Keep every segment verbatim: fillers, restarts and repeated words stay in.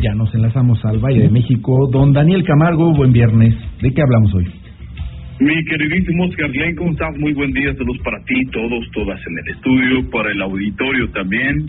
ya nos enlazamos al Valle de México. Don Daniel Camargo, buen viernes. ¿De qué hablamos hoy? Mi queridísimo Oscar Glenn, ¿cómo estás? Muy buen día, saludos para ti, todos, todas en el estudio, para el auditorio también.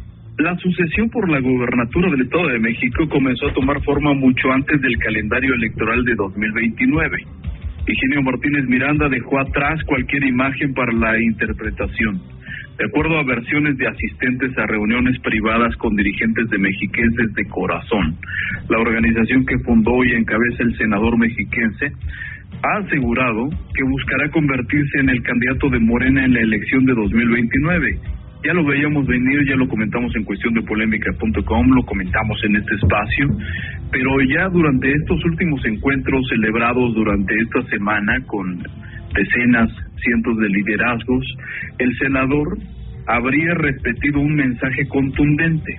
La sucesión por la gobernatura del Estado de México comenzó a tomar forma mucho antes del calendario electoral de dos mil veintinueve. Higinio Martínez Miranda dejó atrás cualquier imagen para la interpretación. De acuerdo a versiones de asistentes a reuniones privadas con dirigentes de mexiquenses de corazón, la organización que fundó y encabeza el senador mexiquense ha asegurado que buscará convertirse en el candidato de Morena en la elección de dos mil veintinueve. Ya lo veíamos venir, ya lo comentamos en cuestión de polémica punto com, lo comentamos en este espacio, pero ya durante estos últimos encuentros celebrados durante esta semana con decenas, cientos de liderazgos, el senador habría repetido un mensaje contundente: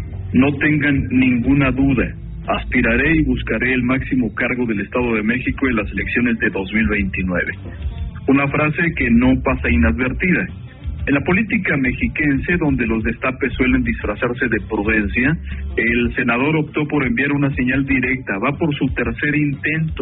no tengan ninguna duda, aspiraré y buscaré el máximo cargo del Estado de México en las elecciones de dos mil veintinueve. Una frase que no pasa inadvertida. En la política mexiquense, donde los destapes suelen disfrazarse de prudencia, el senador optó por enviar una señal directa. Va por su tercer intento.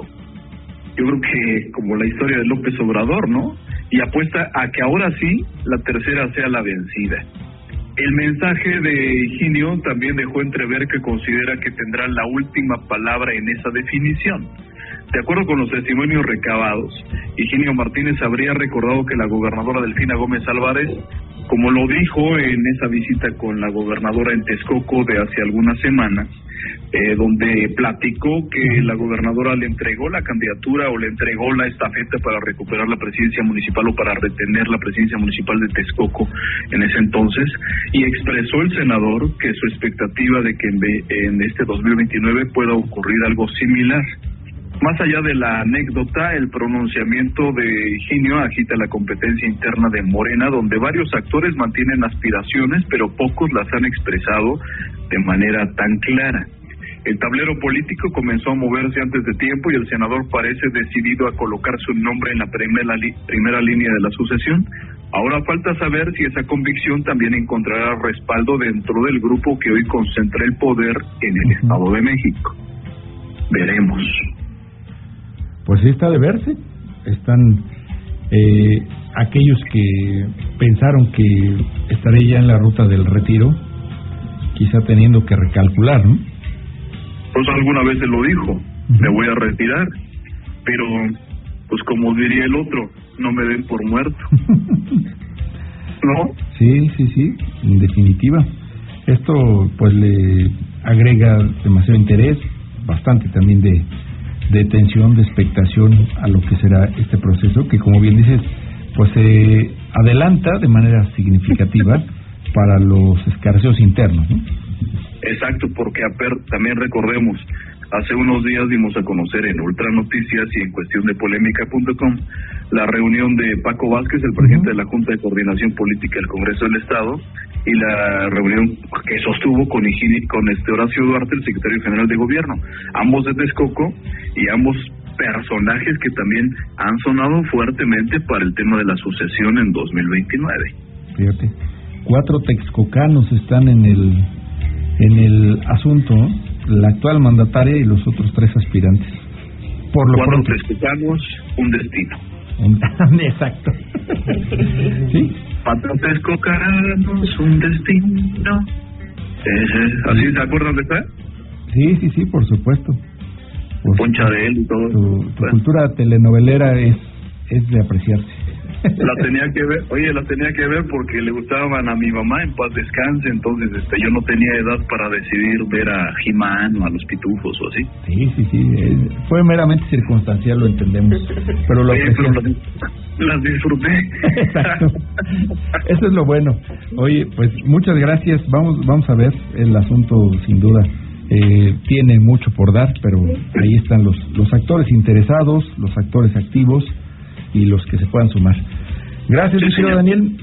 Yo creo que como la historia de López Obrador, ¿no? Y apuesta a que ahora sí la tercera sea la vencida. El mensaje de Higinio también dejó entrever que considera que tendrá la última palabra en esa definición. De acuerdo con los testimonios recabados, Higinio Martínez habría recordado que la gobernadora Delfina Gómez Álvarez, como lo dijo en esa visita con la gobernadora en Texcoco de hace algunas semanas, eh, donde platicó que la gobernadora le entregó la candidatura o le entregó la estafeta para recuperar la presidencia municipal o para retener la presidencia municipal de Texcoco en ese entonces, y expresó el senador que su expectativa de que en, en este dos mil veintinueve pueda ocurrir algo similar. Más allá de la anécdota, el pronunciamiento de Higinio agita la competencia interna de Morena, donde varios actores mantienen aspiraciones, pero pocos las han expresado de manera tan clara. El tablero político comenzó a moverse antes de tiempo y el senador parece decidido a colocar su nombre en la primera, li- primera línea de la sucesión. Ahora falta saber si esa convicción también encontrará respaldo dentro del grupo que hoy concentra el poder en el Estado de México. Veremos. Pues sí, está de verse. Están eh, aquellos que pensaron que estaré ya en la ruta del retiro, quizá teniendo que recalcular, ¿no? Pues alguna vez se lo dijo, uh-huh. Me voy a retirar, pero pues como diría el otro, no me den por muerto. ¿No? Sí, sí, sí, en definitiva. Esto pues le agrega demasiado interés, bastante también de de tensión, de expectación a lo que será este proceso, que como bien dices, pues se eh, adelanta de manera significativa para los escarceos internos, ¿no? Exacto, porque a per, también recordemos, hace unos días dimos a conocer en Ultra Noticias y en cuestión de polémica punto com la reunión de Paco Vázquez, el presidente uh-huh. de la Junta de Coordinación Política del Congreso del Estado, y la reunión que sostuvo con Higini, con este Horacio Duarte, el secretario general de Gobierno, ambos de Texcoco y ambos personajes que también han sonado fuertemente para el tema de la sucesión en dos mil veintinueve. Fíjate, cuatro texcocanos están en el en el asunto, ¿no? La actual mandataria y los otros tres aspirantes. Por lo cuatro pronto. texcocanos, un destino. Exacto. ¿Sí? Cuatro texcocanos, un destino. Eh, ¿Así se acuerdan de esta? Sí, sí, sí, por supuesto. Por Poncha de él y todo. Tu, tu bueno. cultura telenovelera es es de apreciarse. La tenía que ver, oye, la tenía que ver porque le gustaban a mi mamá, en paz descanse, entonces este yo no tenía edad para decidir ver a He-Man o a los Pitufos o así. Sí, sí, sí, eh, fue meramente circunstancial, lo entendemos, pero lo oye, pero las, las disfruté. Exacto, eso es lo bueno. Oye, pues muchas gracias, vamos vamos a ver el asunto, sin duda. Eh, tiene mucho por dar, pero ahí están los los actores interesados, los actores activos y los que se puedan sumar. Gracias, sí, Daniel.